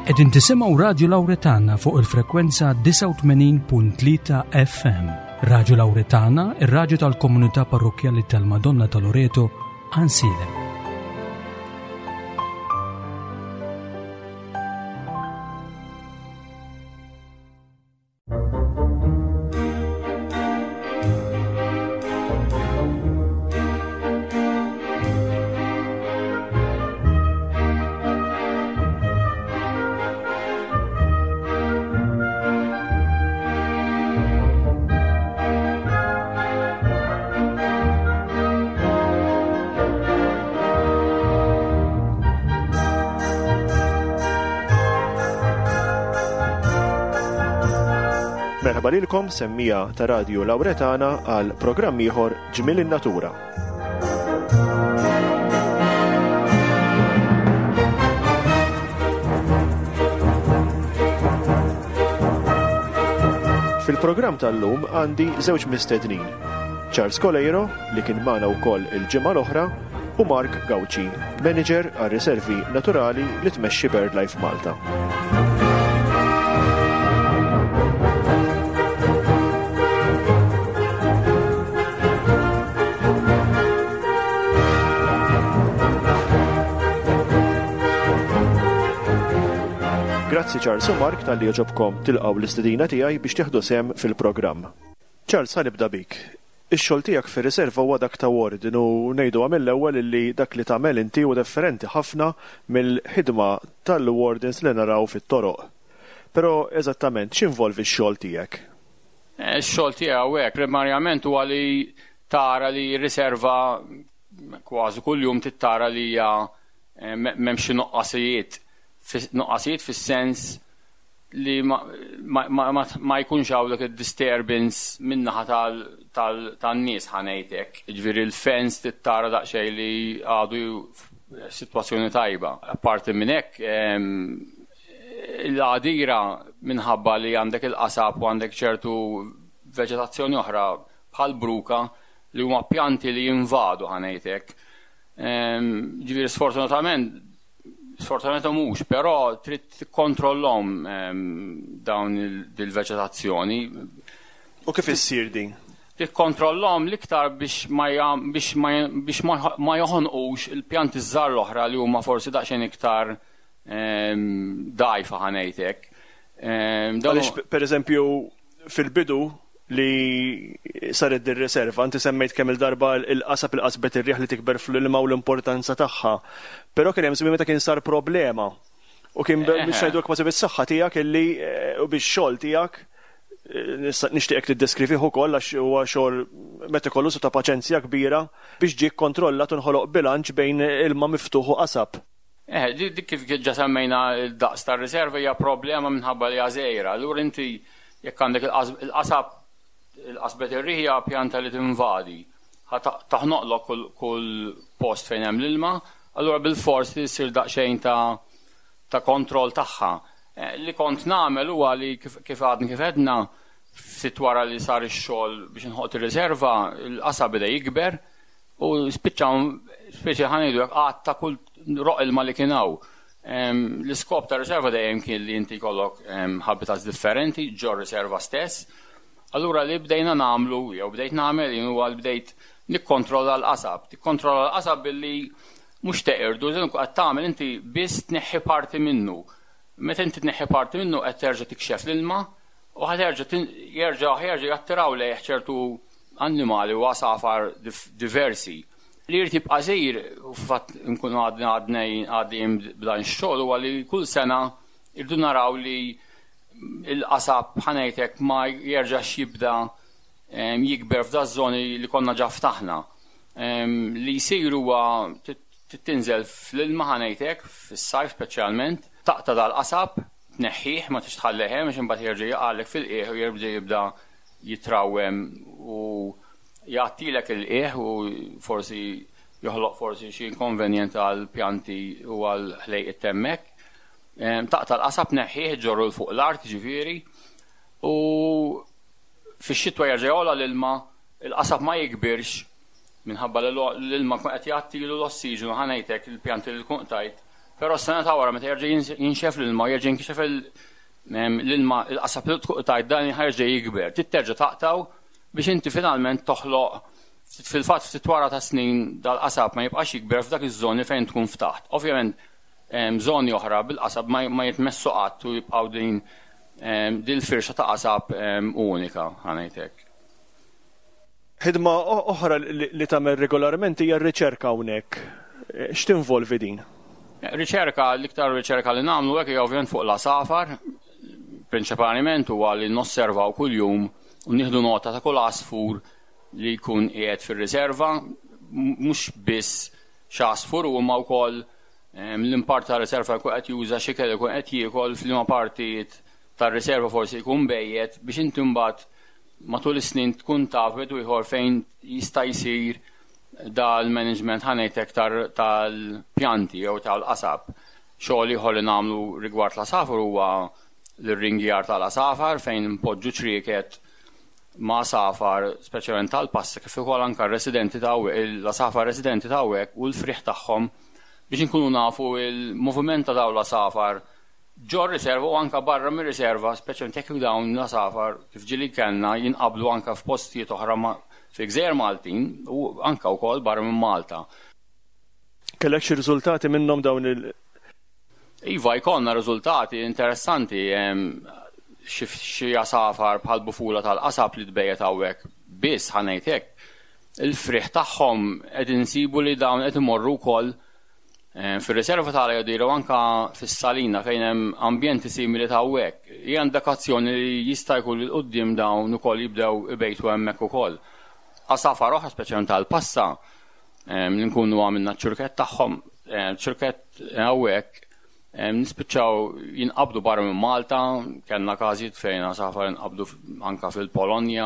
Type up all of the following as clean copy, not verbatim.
Qegħdin tisimgħu Radio Lawretana fuq il-frekwenza 89.3 FM. Radio Lawretana, ir-radju tal-Komunità Parrokjali tal-Madonna ta' Loreto, Ansilem. Merħba lilkom semmija ta' Radio Lawretana għal programm ieħor Ġmiel in-Natura. Fil-programm tal-lum għandi żewġ mistednin, Charles Colejro li kien magħna wkoll il-ġimgħa l-oħra u Mark Gawci, manager għar-riservi naturali li tmexxi BirdLife Malta. Grazzi Charles u Mark tal-li joġobkom tilqgħu l-istedina tiegħi biex tieħdu sehem fil-programm. Charles, ħanibda bik. Ix-xogħol tiegħek fir-riserva huwa dak ta' wardin u ngħidu mill-ewwel illi dak li tagħmel inti huwa differenti ħafna mill-ħidma tal-wardens li naraw fit-toroq. Però eżattament x'involvi x-xogħol tiegħek? X-xogħol tiegħu hekk primarjament huwa li tara li r-riserva kważi kuljum tittara li hija m'hemm xi nuqqasijiet fis-sens li ma jkunx hawn dak id-disturbance min-naħa tan-nies ħanejtek. Jiġifieri l-fens tittara daqsxejn li għadu sitwazzjoni tajba. Apparti minn hekk l-għadira minħabba li għandek il-qasab u għandek ċertu veġetazzjoni oħra bħal bruka li huma pjanti li jinvadu ħanejtek. Ġifieri sfortunatament mhux, però trid tikkontrollhom dawn il-veġetazzjoni. U kif issir din? Tikkontrollhom l-iktar biex ma joħonqux il-pjanti żgħar l-oħra li huma forsi daqsxejn iktar dgħajfa ħanejtek. Għaliex pereżempju fil-bidu li saret dir-riserva, inti semmejt kemm il-darba il-qasab il-qasbet ir-riħ li tikber fl-ilma u l-importanza tagħha. Però kien hemm żmien meta kien sar problema. U kien biex ngħidulek kważi bis-saħħa tiegħek illi u bix-xogħol tiegħek nixtieqek tiddeskrivih ukoll għax huwa xogħol meta ikollu ta' paċenzja kbira biex ġie kkontrollat u nħoloq bilanċ bejn ilma miftuħ u qasab. Dik kif ġa semmejna d-daqs tar-riserva hija problema minħabba li għażejra. Allura inti jekk għandek il-qasab il-qasbet ir-riħja pjanta li tinvadi. Taħnoqlok kull post fejn hemm l-ilma, allura bil-fors li jsir daqsxejn ta' kontroll tagħha. Li kont nagħmel huwa li kif għadni kif għedna ftit wara li sar ix-xogħol biex inħoq ir-riserva, il-qasab beda jikber u speċi ħanejdu qatt ta' kull roq ilma li kien hawn. L-iskop ta' riserva dejjem kien li inti jkollok habitats differenti ġo riserva stess. Allura li bdejna nagħmlu jew bdejt nagħmel huwa li bdejt nikkontrolla l-qasab. Tikkontrolla l-qasab billi mhux teqirdu, qed tagħmel inti biss tneħħi parti minnu. Meta inti tneħħi parti minnu qed terġa' tikxef l-ilma u jerġa' jattiraw lejh ċertu annimali u għasafar diversi. Li jrid jibqa' żgħir u fatt nkunu għaddejjin b'dan ix-xogħol huwa li kull sena irdu naraw li il-qasab ħanejtek ma jerġax jibda jikber f'da żoni li konna ġa ftaħna. Li jsiru huwa tinżel fl-ilma ħanejtek fis-sajf speċjalment, taqta' dal-qasab, tneħħih ma tixtħallehem biex imbagħad jerġa' jaqgħalek fil-qiegħ u jerġa' jibda jitrawwem u jagħtilek il-qiegħ u forsi joħloq forsi xi inkonvenjent għall pjanti u għall ħlejq it-temmek. Taqta' l-qasab neħħih ġorru l fuq l-art ġifieri u fix-xitwa jerġa' jogħla l-ilma, il-qasab ma jikbirx minħabba l-ilma qed jagħtilu l-ossiġenu ħanejtek il-pjanti li tkun tajt Però s-sena ta' wara meta jerġa' jinxef l-ilma, jerġa' jinkixef l-ilma il-qasab li tquq tajt dan ħarġa jikber. Titterġa' taqtaw biex inti finalment toħloq fil-fatt ftit wara ta' snin dal-qasab ma jibqax jikber f'dak iż-żoni fejn tkun ftaħt. Ovvjament żoni oħra bil-qasab ma jitmessu qatt u jibqgħu din firxa ta' qasab unika ħanejtek. Ħidma oħra li tagħmel regolarment hija r-riċerka hawnhekk. X'tinvolvi din? Riċerka, l-iktar riċerka li nagħmlu hekk hija ovvjament fuq l-asafar, prinċipalment huwa li nosservaw kuljum u nieħdu nota ta' kull asfur li jkun qiegħed fir-riserva, mhux biss x'asfur huma wkoll l-impart tar-riserva jkun qed juża xi kelli jkun qed jiekol f'liema partijiet tar-riserva forsi jkun bejjed biex inti mbagħad matul is-snin tkun taf wieħed ieħor fejn jista' jsir dal-management ħanejtek tal-pjanti jew tal-qasab. Xogħol ieħor li nagħmlu rigward l-asafar huwa l-ringjar tal-asafar fejn impoġġu ċrieket ma' asafar speċjalment tal-passa kif ukoll anke r-residenti l-asafar residenti ta' hawnhekk u l-friħ tagħhom biex inkunu nafu il-moviment ta' dawn l-asafar ġo riserva u anke barra mir-riserva, speċjalment jekk dawn l-asafar kif ġieli kellna jinqablu anke f'postijiet oħra fi Gżejjer Maltin u anke wkoll barra minn Malta. Kellek xi riżultati minnhom dawn Iva, jkollna riżultati interessanti xi asafar bħal bufula tal-qasab li tbejjed hawnhekk biss ħanejt hekk. Il-friħ tagħhom qed insibu li dawn qed imorru wkoll fir-riserva tal-Ajodira u anke fis-Salina fejn hemm ambjenti simili ta' hawnhekk. Hija indikazzjoni li jista' jkun il quddiem dawn ukoll jibdew ibejtu hemmhekk ukoll. Asafar oħra speċjalment tal-passa li nkunu għamilna ċ-ċurkett tagħhom, ċurkett hawnhekk nispiċċaw jinqabdu barra minn Malta, kellna każijiet fejn asafar jinqabdu anke fil-Polonja,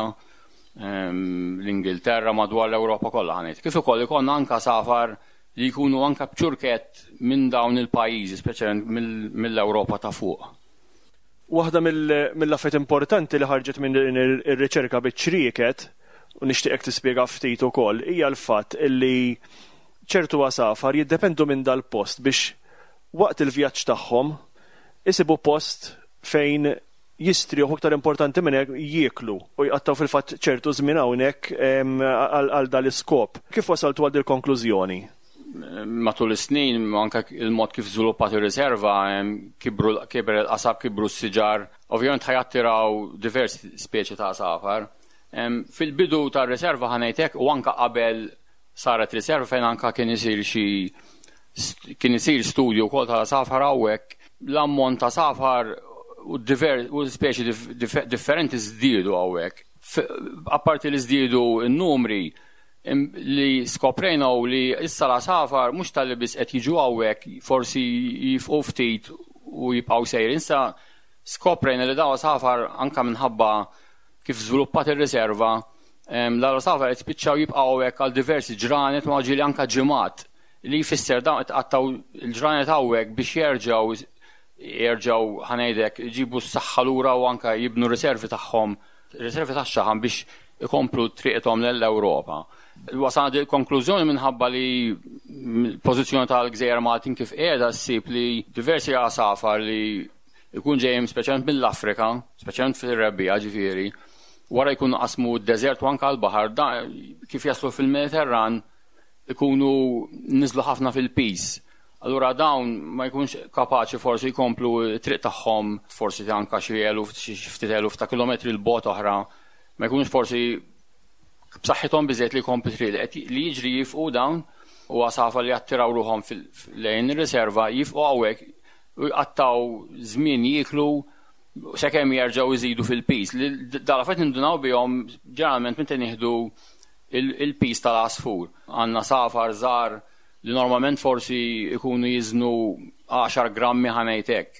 l-Ingilterra madwar l-Ewropa kollha ħanejt. Kif ukoll ikollna anke asafar li jkunu anke b'ċurkett minn dawn il-pajjiżi, speċjalment mill-Ewropa ta' fuq. Waħda mill-affarijiet importanti li ħarġet minn ir-riċerka biċ-ċrieket u nixtieqek tispjega ftit ukoll hija l-fatt illi ċertu asafar jiddependu minn dal-post biex waqt il-vjaġġ tagħhom isibu post fejn jistrieħu aktar importanti minn hekk jieklu u jqattaw fil-fatt ċertu żmien hawnhekk għal dal-iskop. Kif wasaltu għal il-konklużjoni? Matul is-snin anke il-mod kif żviluppat ir-riserva kiber il-qasab kibru s-siġar, ovvjament ħajattiraw diversi speċi ta' asafar. Fil-bidu tar-riserva ħanejtek u anke qabel saret riserva fejn anke kien isir studju wkoll tal-asafar hawnhekk l-ammont ta' asafar u speċi differenti żdiedu hawnhekk. Apparti li żdiedu n-numri li skoprejna u li issa l-asafar mhux tal-li biss qed jiġu hawnhekk forsi jifqu ftit u jibqgħu sejrin. Issa skoprejna li dawn asafar anke minħabba kif żviluppat ir-riserva l-asafar qed jispiċċaw jibqgħu hawnhekk għal diversi ġranet ma ġieli anke ġimgħat li jfisser dawn qed qattaw il-ġranet hawnhekk biex jerġgħu ħanejdek jġibu s-saħħa lura u anke jibnu riservi tagħhom, riservi tax-xaħam biex ikomplu triqthom lill-Ewropa. Wasalna il-konklużjoni minħabba li l-pożizzjoni tal-Gżejjer Maltin kif qiegħda ssib li diversi asafar li jkun ġejjem speċjalment mill-Afrika, speċjalment fir-rebbieqa ġifieri, wara jkunu qasmu d-deżert u anke l-baħar, kif jaslu fil-Mediterran ikunu niżlu ħafna fil-pis. Allura dawn ma jkunx kapaċi forsi jkomplu triq tagħhom forsi anke xi ftit eluf ta' kilometri l-bogħod oħra, ma jkunx forsi b'saħħithom biżejjed li jkomplu triq li jiġri jifqu dawn u asafar li jattiraw ruhom lejn ir-riserva jifqu hawnhekk u jqattaw żmien jieklu sakemm jerġgħu jżidu fil-pis. Dal-affarijiet nindunaw bihom ġeneralment meta nieħdu il-pis tal-asfur. Għandna safar żgħar li normalment forsi jkunu jiżnu 10 grammi ħanejtek.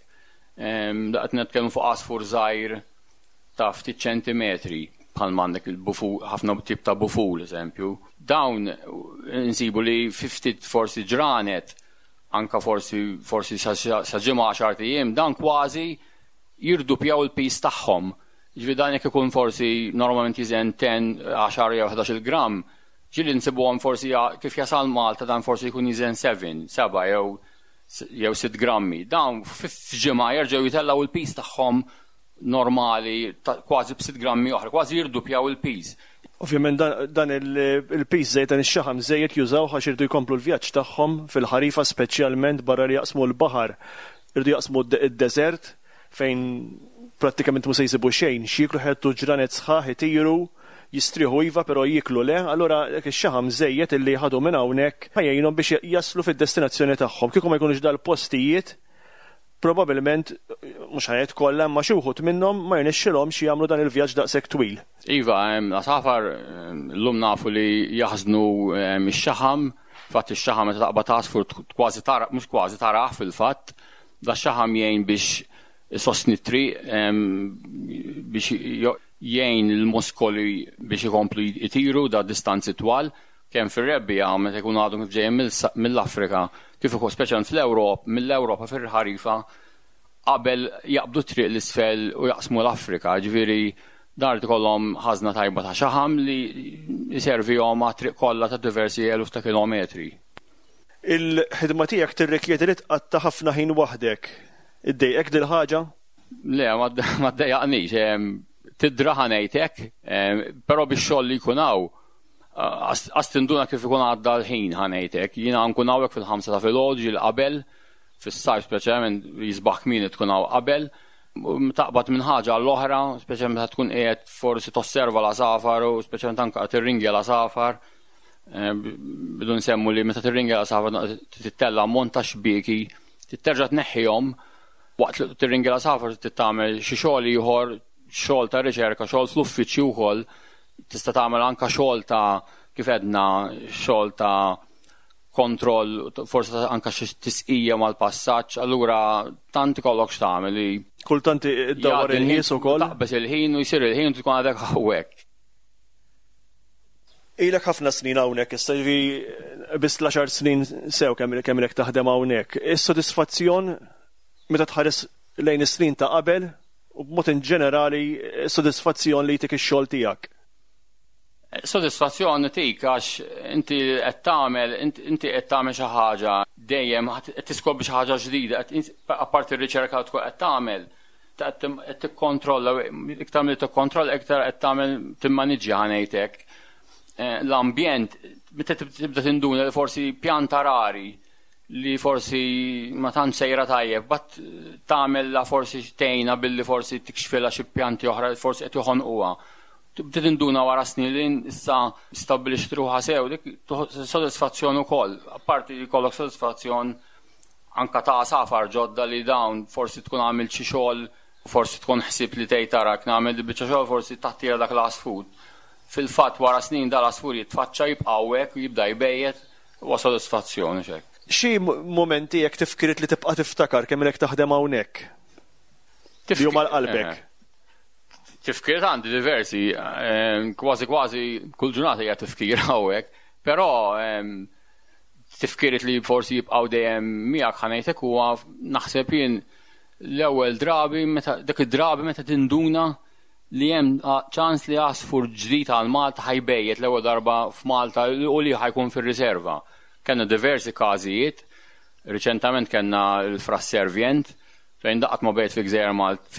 Qed nitkellmu fuq asfur żgħir ta' ftit ċentimetri bħal m'għandek il-buful, ħafna tip ta' buful eżempju. Dawn insibu li 50 forsi ġranet anka forsi sa ġimgħa 10 ijiem dawn kważi jirdupjaw il-pis tagħhom. Ġifieri dan jekk ikun forsi normalment jiżen 10 jew 11 gramm, ġieli nsibuhom forsi kif jasal Malta dan forsi jkun jiżen 7 jew jew 6 grammi. Dawn f'ġimgħa jerġgħu jitellgħu il-pis tagħhom normali kważi b'6 grammi oħra, kważi jirdupjaw il-pis. Ovvjament dan il-pis żejt dan ix-xaħam żejjed jużaw għax irdu jkomplu l-vjaġġ tagħhom fil-ħarifa speċjalment barra li jaqsmu l-baħar. Irdu jaqsmu d-deżert fejn prattikament mhux se jsibu xejn, x'jieklu ħedtu ġranet sħaħ itiru, jistrieħu iva però jiklu le, allura dak ix-xaħam żejjed illi ħadu minn hawnhekk ħajjinhom biex jaslu fid-destinazzjoni tagħhom. Kieku ma jkunux dal-postijiet probabbilment mhux ħajjed kollha ma xi wħud minnhom ma jnexxilhomx jagħmlu dan il-vjaġġ daqshekk twil. Iva, l-asafar llum nafu li jaħżnu x-xaħam, fatt ix-xaħam meta taqbad tasfur kważi tara mhux kważi taraħ fil-fatt, da x-xaħam jgħin biex isostni t-triq biex jgħin il-muskoli biex ikomplu jtiru da distanzi twal, kemm fir-rebbija meta jkunu għadhom ġejjin mill-Afrika, kif ukoll speċjalment mill-Ewropa fir-ħarifa qabel jaqbdu triq l-isfel u jaqsmu l-Afrika, ġifieri dar ikollhom ħażna tajba ta' xaħam li jservihom għat triq kollha ta' diversi eluf ta' kilometri. Il-ħidma tiegħek tirrikjedi li tqatta' ħafna ħin waħdek. Iddejqek din ħaġa? Le, ma ddejjaqnix, tidraħa ngħidlek, però bix-xogħol li jkun hawn għas tinduna kif ikun għadda l-ħin ħanejtek. Jiena nkun hawnhekk fil-5 ta' filgħodu ġil qabel, fis-sajf speċjalment jisbaħ kmieni tkun hawn qabel, taqbad minn ħaġa l-oħra, speċjalment meta tkun qiegħed forsi tosserva l-asafar u speċjalment anke tirringja l-asafar. Bidu nsemmu li meta tirringja l-asafar tittella ammont ta' xbieki, titterġa' tneħħihom waqt li tirringja l-asafar tittamel xi xogħol ieħor, xogħol ta' riċerka, xogħol fl-uffiċċju wkoll. Tista' tagħmel anke xogħol ta' kif għedna xogħol ta' kontroll, forsi anke xi tisqija mal-passaġġ, allura tant ikollok x'tagħmel li kultant iddawwar il-nies ukoll. Taqbes il-ħin u jsir il-ħin u tkun għadek hawnhekk. Ilek ħafna snin hawnhekk, issa biss l-10 snin sew kemm ilek taħdem hawnhekk. Is-sodisfazzjon meta tħares lejn is-snin ta' qabel u b'mod in ġenerali s-sodisfazzjon li jtik ix-xogħol tiegħek. Sodisfazzjoni tik għax inti qed tagħmel xi ħaġa dejjem qed tiskobbi xi ħaġa ġdida, apparti r-riċerka tkun qed tagħmel qed tikkontrolla, iktar milli tikkontrolla iktar qed tagħmel timmaniġġja ngħidlek. L-ambjent meta tibda tinduna li forsi pjanta rari li forsi ma tantx sejra tajjeb, bat tagħmilha forsi tgħinha billi forsi tikxfilha xi pjanti oħra forsi qed joħonquha. Tibda tinduna wara snin li issa stabbilixt ruħha sew, dik sodisfazzjon ukoll. Apparti li jkollok sodisfazzjon anke ta' safar ġodda li dawn forsi tkun għamilt xi xogħol, forsi tkun ħsieb li tgħid tarak nagħmel biċċa xogħol forsi taħtira dak l-asfud. Fil-fatt wara snin dal-asfur jitfaċċa jibqa' hekk u jibda jbejjed huwa sodisfazzjoni x'hekk. Xi momenti jekk tifkirit li tibqa' tiftakar kemm ilek taħdem hawnhekk? Tifhim mal-qalbek. Tifkir għandi diversi, kważi kull ġurnata hija tifkir hawnhekk, però tifkirit li forsi jibqgħu dejjem miegħek ħanejtek huwa naħseb jien l-ewwel drabi dak id-drabi meta tinduna li hemm ċans li għasfur ġdid għal Malta ħajbejjed l-ewwel darba f'Malta u li ħajkun fir-riserva. Kellna diversi każijiet, riċentament kellna l-Frasservjent, fejn qatt ma bejt fil-Gżejjer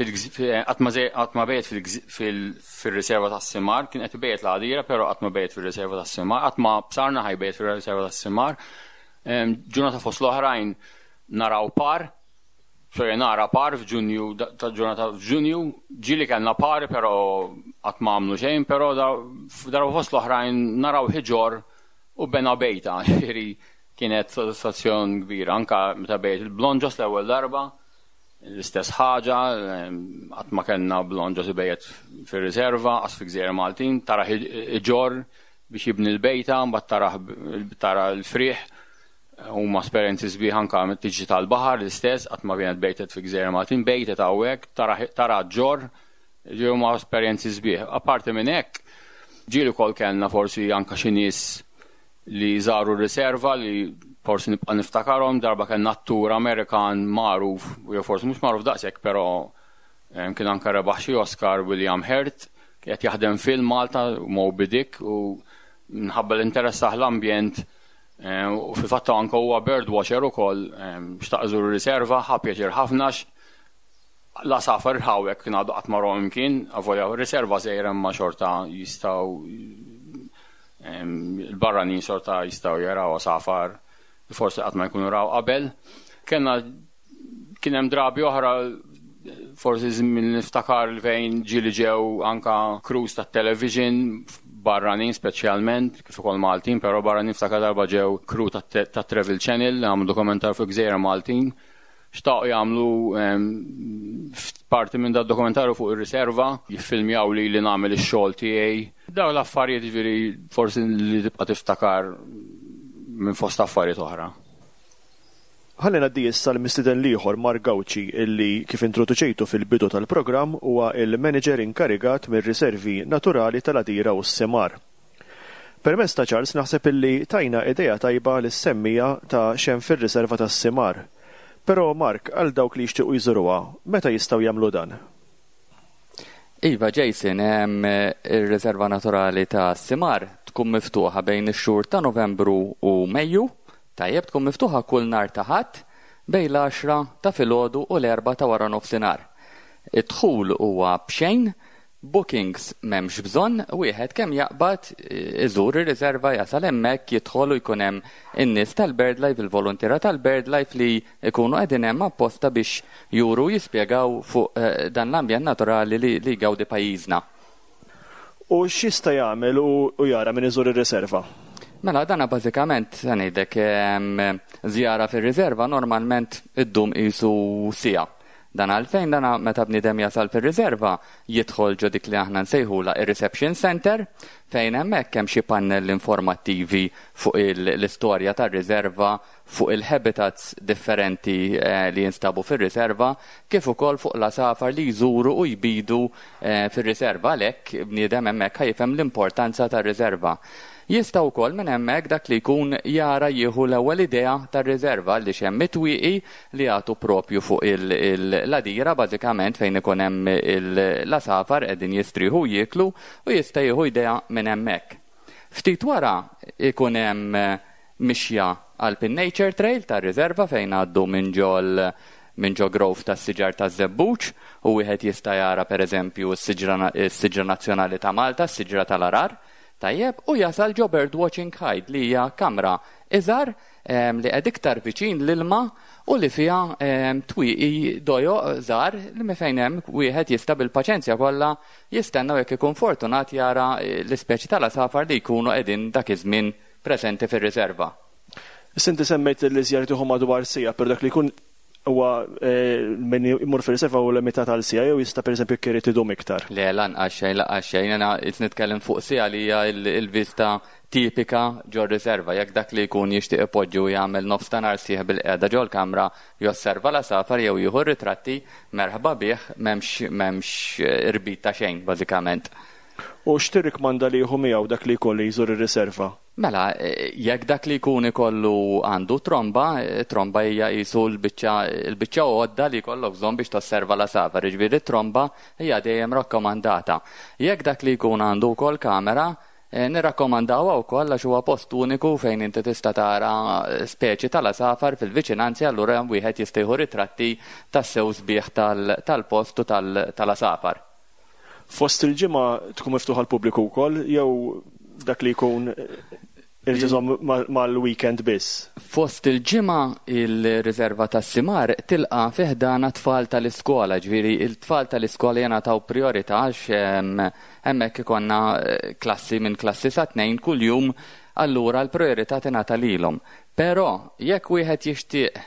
qatt ma bejt fir-riserva tas-Simar, kien qed ibejt l-Għadira, però qatt ma bejt fir-riserva tas-Simar, qatt ma bsarna ħajbejt fir-riserva tas-Simar. Ġurnata fost l-oħrajn naraw par, nara par f'Ġunju, ta' ġurnata f'Ġunju, ġieli kellna par, però qatt ma għamlu xejn, però darba fost l-oħrajn naraw ħiġor u bena bejta, kienet sodisfazzjon kbira, anke meta bejt il-Blonġos l-ewwel darba. L-istess ħaġa, qatt ma kellna Blonġos ibejjed fir-riserva, qas fi Gżejjer Maltin, tara ħiġor biex jibni l-bejta, mbagħad tara l-friħ, huma esperjenzi sbieħ anke tiġi tal-baħar l-istess, qatt ma kienet bejtet fi Gżejjer Maltin, bejtet hawnhekk, tara ġor, huma esperjenzi sbieħ. Apparti minn hekk, ġieli wkoll kellna forsi anke xi nies li żaru r-riserva li forsi nibqa' niftakarhom, darba kellna attur Amerikan magħruf, jew forsi mhux magħruf daqshekk, però kien anke rebaħ xi Oscar, William Hurt, qed jaħdem film Malta Moby Dick u minħabba l-interess l-ambjent U fil-fatt anke huwa birdwatcher ukoll xtaq iżur ir-riserva, ħabb jaġir ħafnax. La safar ħawek ngħadu qatt marhom imkien, avolja riserva żgħira ma xorta jistgħu il-barranin xorta jistgħu jaraw safar forsi qatt ma jkunu raw qabel. Kien hemm drabi oħra forsi żmien niftakar fejn ġieli ġew anka crews tat-television barranin speċjalment kif ukoll Maltin, però barranin niftakar darba ġew crew tat-Travel Channel għamlu dokumentar fuq Gżejjer Maltin. Xtaqgħu jagħmlu parti minn dat dokumentarju fuq ir-riserva, jiffilmjaw li nagħmel ix-xogħol tiegħi. Dawn l-affarijiet jiġifieri forsi li tibqa' tiftakar minn fost affarijiet oħra. Ħallina ngħaddi issa l-mistieden ieħor Mark Gawci illi kif introduċejtu fil-bidu tal-programm huwa il-manager inkarigat mir-riservi naturali tal-Għadira u s-Semar. Permezz ta' Charles naħseb illi tajna idea tajba lis-semmija ta' xemm fir-riserva tas-Semar. Però Mark, għal dawk li jixtiequ jżuruha, meta jistgħu jagħmlu dan? Iva Jason, hemm ir-riserva naturali ta' Semar tkun miftuħa bejn ix-xhur ta' Novembru u Mejju. Tajjeb tkun miftuħa kull nhar ta' Ħadd bejn l-10 ta' filgħodu u l-4 ta' wara nofsinhar. Id-dħul huwa b'xejn, bookings m'hemmx bżonn, wieħed kemm jaqbad iżur ir-riserva jasal hemmhekk jidħol u jkun hemm in-nies tal-BirdLife, il-volontira tal-BirdLife li jkunu qegħdin hemm apposta biex juru jispjegaw fuq dan l-ambjent naturali li jgawdi pajjiżna. U x'jista' jagħmel u jara min iżur ir-riserva? Mela, dana bażikament ngħidlek żjara fir-riserva normalment iddum qisu siegħa. Dan għalfejn dana meta bniedem jasal fir-riserva jidħol ġo dik li aħna nsejħula ir-reception center fejn hemmhekk hemm xi pannell informattivi fuq l-istorja tar-riserva, fuq il-habitats differenti li jinstabu fir-riserva, kif ukoll fuq l-asafar li jżuru u jbidu fir-riserva għalhekk bniedem hemmhekk ħajfhem l-importanza tar-riserva. Jista' wkoll minn hemmhekk dak li jkun jara jieħu l-ewwel idea tar-riserva li hemm mitwieqi li jagħtu propju fuq l-għadira bażikament fejn ikun hemm l-asafar qegħdin jistrieħu jieklu u jista' jieħu idea minn hemmhekk. Ftit wara ikun hemm mixja Alpine Nature Trail tar-riserva fejn għaddu minn ġo grove tas-siġar taż-Żebbuġ u wieħed jista' jara pereżempju s-siġra nazzjonali ta' Malta, s-siġra tal-Arar. Tajjeb, u jasal ġo birdwatching hide li hija kamra iżgħar li qed iktar viċin l-ilma u li fiha twieqi dojo żgħar li fejn hemm wieħed jista' bil-paċenzja kollha jistennew jekk ikun fortunat jara l-ispeċi tal-asafar li jkunu qegħdin dak iż-żmien preżenti fir-riserva. Inti semmejt li żjarat ihom madwar sija per dak li jkun huwa min imur fir-riserva u limitat għal sija jew jista' pereżempju jkun irid idum iktar. Le lanqas xejn jiena qed nitkellem fuq sija li hija l-vista tipika ġo riserva jekk dak li jkun jixtieq ipoġġi u jagħmel nofs ta' nhar sieħ bil-qiegħda ġo l-kamra josserva l-asafar jew jieħu ritratti merħba bih m'hemmx irbit ta' xejn bażikament. U x'tirrikmanda li jieħu miegħu dak li jkollu jżur ir-riserva? Mela, jekk dak li jkun ikollu għandu tromba hija qisu l-biċċa għodda li jkollok bżonn biex tosserva l-asafar, jiġifieri tromba hija dejjem rakkomandata. Jekk dak li jkun għandu wkoll kamera, nirrakkomandawha wkoll għax huwa post uniku fejn inti tista' tara speċi tal-asafar fil-viċinanzi allura wieħed jista' jieħu ritratti tas-sew sbieħ tal-post u tal-asafar. Fost il-ġimgħa tkun miftuħa l-pubbliku wkoll jew dak li jkun irġizom mal-weekend biss? Fost il-ġimgħa il-riserva tas-Semar tilqa' fih ħdana tfal tal-iskola, ġifieri il-tfal tal-iskola jingħataw priorità għax hemmhekk ikonna klassi minn klassi sa 2 kuljum, allura l-priorità tingħata lilhom. Però jekk wieħed jixtieq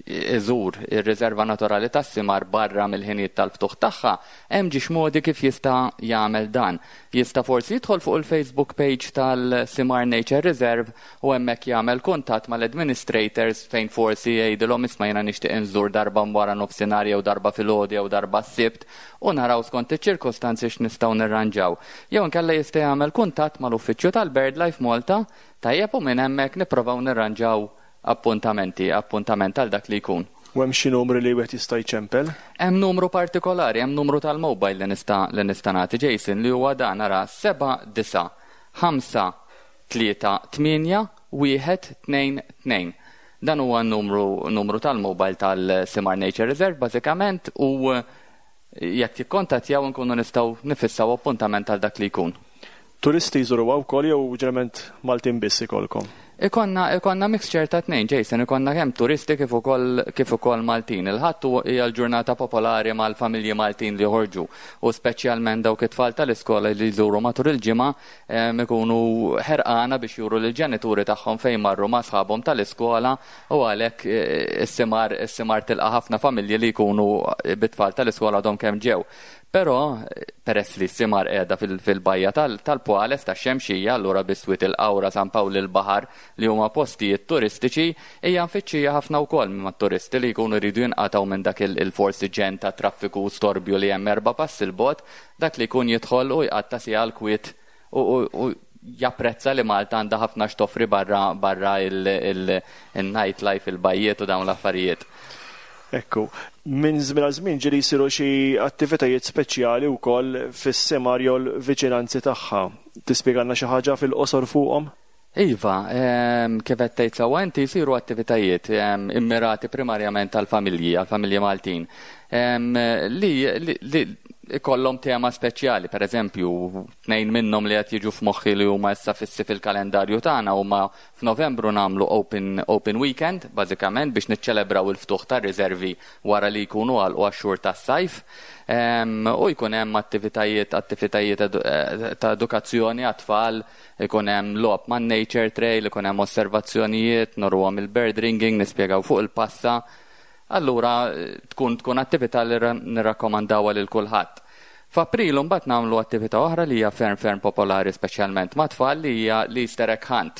iżur ir-riserva naturali tas-Semar barra mill-ħinijiet tal-ftuħ tagħha, hemm ġiex modi kif jista' jagħmel dan. Jista' forsi jidħol fuq il-Facebook page tal-Semar Nature Reserve u hemmhekk jagħmel kuntatt mal-administrators fejn forsi jgħidilhom isma' jiena nixtieq inżur darba wara nofsinhar jew darba filgħodu jew darba s-sibt u naraw skont iċ-ċirkostanzi x'nistgħu nirranġaw. Jew inkella jista' jagħmel kuntatt mal-Uffiċċju tal-BirdLife Malta tajjeb u minn hemmhekk nipprovaw nirranġaw appuntament għal dak li jkun. U hemm xi numru li wieħed jista' jċempel? Hemm numru partikolari, hemm numru tal-mobile li nista' nagħti Jason li huwa dan ara 79538 122. Dan huwa n-numru tal-mobile tal-Simar Nature Reserve bażikament u jekk tikkontattjaw nkunu nistgħu nifissaw appuntament għal dak li jkun. Turisti jżuru wkoll jew ġeneralment Maltin biss ikolkom? Ikonna mixture ta' tnejn, Jason, ikonna kemm turisti kif ukoll Maltin. Il-ħadd hija l-ġurnata popolari mal-familji Maltin li joħorġu u speċjalment dawk it-tfal tal-iskola li jżuru matul il-ġimgħa ikunu ħerqana biex juru lill-ġenituri tagħhom fejn marru ma' sħabhom tal-iskola u għalhekk is-simar tilqa' ħafna familji li jkunu bit-tfal tal-iskola għadhom kemm ġew. Però peress li s-simar qiegħda fil-bajja tal-Pwales tax-Xemxija, allura biswit il-Qawra San Pawli l-Baħar li huma postijiet turistiċi hija mfittxija ħafna wkoll mat-turisti li jkunu jridu jinqatgħu minn dak il-forsi ġen ta' traffiku storbju li hemm 4 passi il-bogħod, dak li jkun jidħol u jqatta' siha l-kwiet u japprezza li Malta għandha ħafna x'toffri barra il-night life, il-bajjiet u dawn l-affarijiet. Ekku, minn żmien għal żmien ġieli jsiru xi attivitajiet speċjali wkoll fis-Simar jew l-viċinanzi tagħha. Tispjegalna xi ħaġa fil-qosor fuqhom? Iva, kif qed tgħid sewwa inti jsiru attivitajiet immirati primarjament għall-familji Maltin li ikollhom tema speċjali, pereżempju, 2 minnhom li qed jiġu f'moħħi li huma issa fissi fil-kalendarju tagħna huma f'Novembru nagħmlu open weekend, bażikament biex niċċelebraw il-ftuħ tar-riservi wara li jkunu għalqu għax-xhur tas-sajf. U jkun hemm attivitajiet ta' edukazzjoni għat-tfal, ikun hemm logħob man nature trail, ikun hemm osservazzjonijiet, norruhom il-bird ringing, nispjegaw fuq il-passa. Allura tkun attività li nirrakkomandawha lil kulħadd. F'April mbagħad nagħmlu attività oħra li hija ferm popolari speċjalment ma' tfal li hija l-Easter egg hunt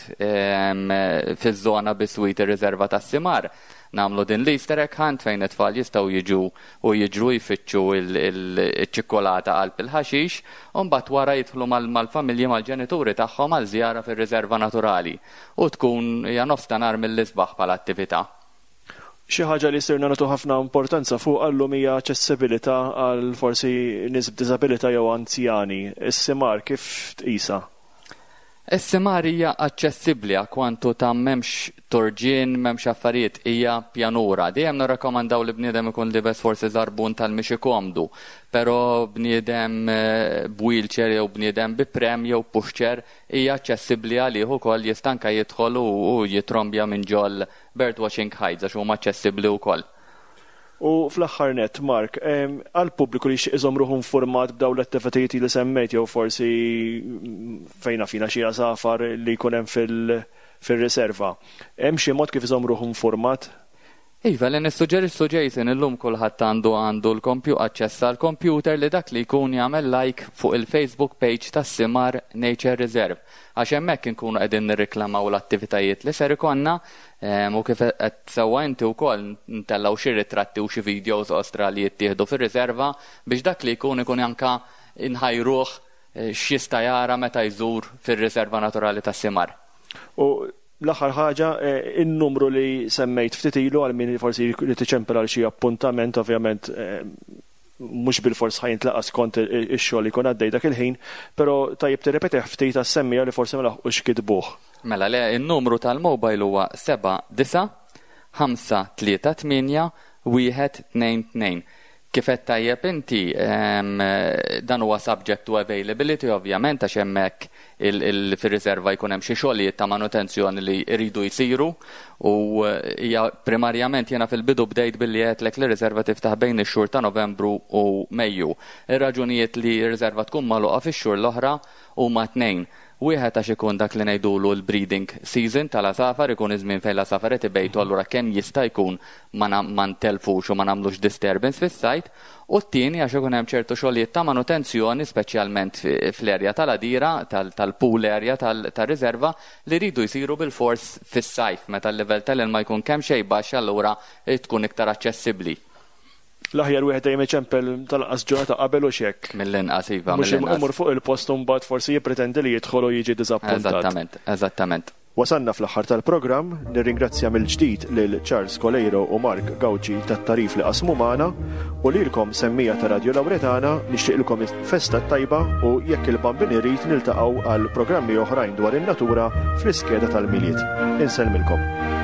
fiż-żona biswit ir-riserva tas-Simar. Nagħmlu din l-Easter egg hunt fejn it-tfal jistgħu jiġu u jiġru jfittxu il-ċikkolata qalb il-ħaxix u mbagħad wara jidħlu mal-familji mal-ġenituri tagħhom għal żjara fir-riserva naturali u tkun hija nofs ta' nar mill-isbaħ bħala attività. Xi ħaġa li sirna nagħtu ħafna importanza fuq għallum hija aċċessibilità għal forsi nies b'diżabilità jew anzjani. Is-Simar kif tqisha? Is-Simar hija aċċessibbli kwantu ta' m'hemmx torġien, m'hemmx affarijiet, hija pjanura. Dejjem nirrakkomandaw li bniedem ikun libes forsi żarbun tal-mixi komdu, però bniedem b'wheelchair jew bniedem bi prem jew pushchair hija aċċessibbli għalih ukoll jista' anke jidħol u jitrombja minn ġol birdwatching hides għax huma aċċessibbli wkoll. U fl-aħħar net, Mark, għal-pubbliku li x'iżhom ruħhom format b'dawn l-attivitajiet li semmejt jew forsi fejna fina xi safar li jkun hemm fil-riserva. Hemm xi mod kif iżhom ruħhom format? Iva, li nissuġġerixxu Jason illum kulħadd għandu aċċess għall computer li dak li jkun jagħmel like fuq il-Facebook page tas-Simar Nature Reserve. Għax hemmhekk inkunu qegħdin nirriklamaw l-attivitajiet li ser ikonna u kif qed sewwa inti wkoll ntellgħu xi ritratti u xi videos ostra li jittieħdu fir-riserva biex dak li jkun anke inħajruh x'jista' jara meta jżur fir-riserva naturali tas-Simar. L-aħħar ħaġa, in-numru li semmejt ftit ilu għal min forsi li tiċempel għal xi appuntament, ovvjament mhux bil-fors ħajintlaqas kont ix-xogħol li jkun għaddej dak il-ħin, però tajjeb tirrepetih ftit għas-semmija li forsi ma laħqux kitbuh. Mela le in-numru tal-mobile huwa 79 538 122. Kif qed tajjeb inti dan huwa subject to availability ovvjament għax hemmhekk fir-riserva jkun hemm xi xogħlijiet ta' manutenzjoni li jridu jsiru u hija primarjament jiena fil-bidu bdejt billi għedlek li riserva tiftaħ bejn ix-xhur ta' Novembru u Mejju. Ir-raġunijiet li r-riserva tkun magħluqa fix-xhur l-oħra huma 2. Wieħed għax ikun dak li ngħidulu l-breeding season tal-asafar ikun iż-żmien fejn l-asafar qed ibejtu allura kemm jista' jkun ma ntelfux u ma nagħmlux disturbance fis-sajt, u t-tieni għax ikun hemm ċertu xogħlijiet ta' manutenzjoni speċjalment fl-erja tal-Adira, tal-pool area tar-riserva li jridu jsiru bil-fors fis-sajf meta l-livell tal-ilma jkun kemm xejn baxx allura tkun iktar aċċessibbli. L-aħjar wieħed dejjem iċempel tal-qas ġurnata qabel u x'hekk. Mill-inqas iva. Mhux imur fuq il-post u mbagħad forsi jippretendi li jidħol u jiġi diżappuntat. Eżattament. Wasanna fl-aħħar tal-programm, nirringrazzja mill-ġdid lil Charles Coleiro u Mark Gawci tat-tarif li qasmu magħna u lilkom semmija ta' Radio Lauretana nixtieqilkom festa tajba u jekk il-bambin irid niltaqgħu għal programmi oħrajn dwar in-natura fl-iskeda tal-miliet. Insellmilkom.